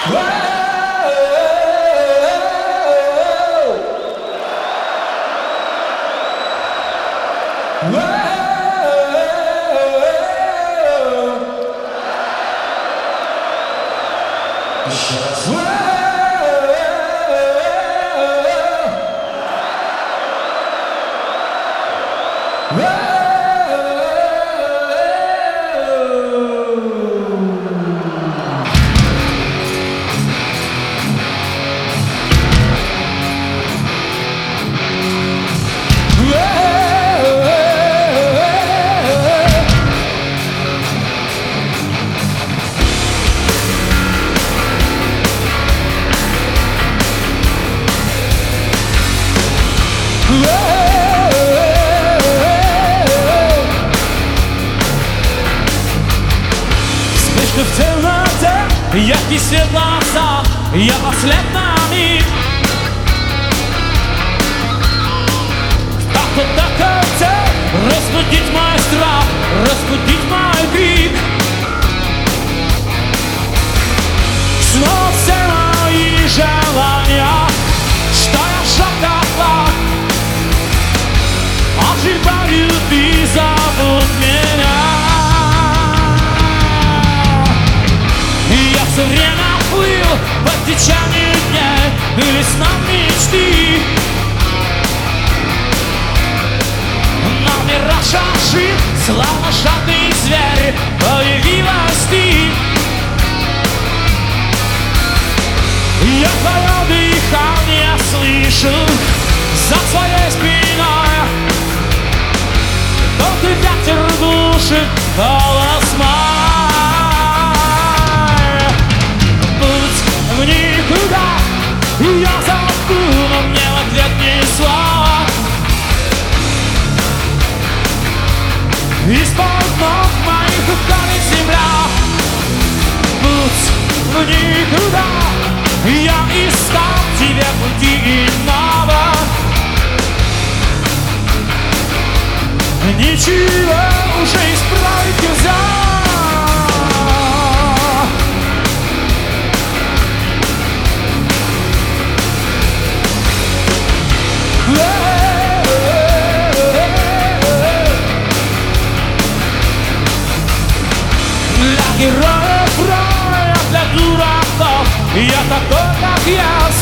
Еще раз. Вспышка в темноте, яркий свет в глазах, я послед на миг. Кто-то хотел разбудить мой страх, разбудить мой крик. Снова все мои желания, что я шаг как флаг, ожидают и зовут меня. Я все время плыл по течению дней, были снов мечты. Но мираж ожил, словно жадный зверь, появилась ты. Я твое дыхание слышу за своей спиной. Тот ветер душит голос мой. Путь в никуда, и я зову, но мне в ответ ни слова. Из-под ног моих уходит земля. Путь в никуда, я искал тебе пути иного. Ничего уже исправить нельзя. Для героев рая, для дураков я такой, как есть.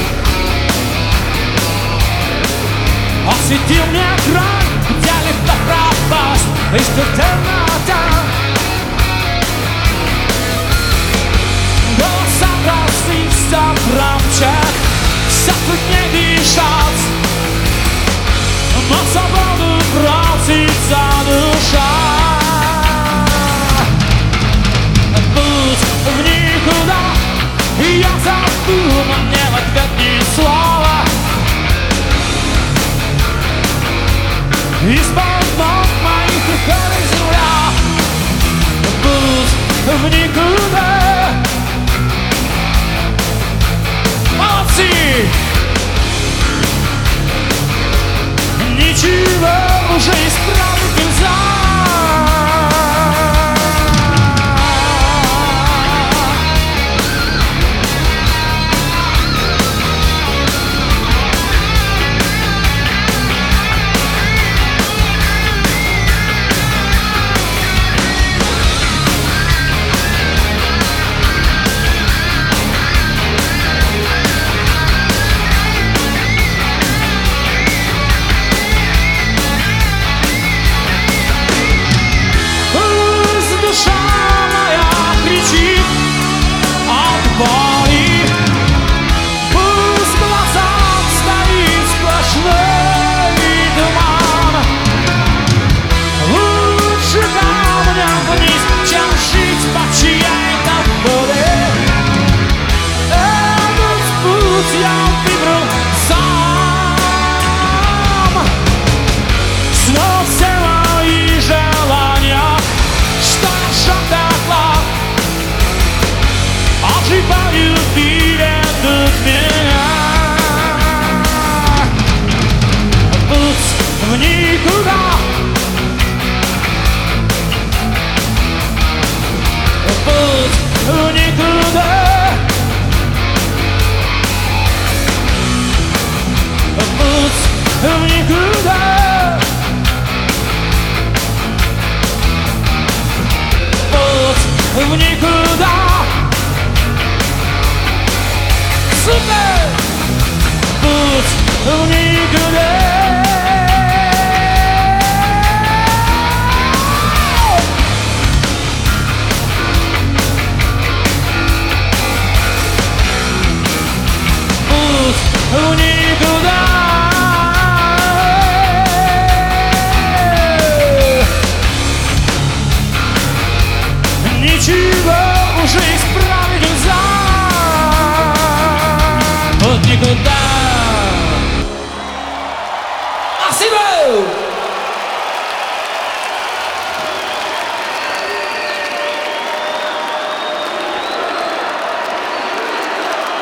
Осветил мне край, где легко пропасть из темноты. Голоса разнится громче, все труднее дышать, но свободу просится душа. Путь в никуда, и я зову, но мне в ответ ни слова. Из-под ног моих уходит земля. Путь в никуда. Молодцы! Ничего уже исправить нельзя. Душа моя кричит от боли.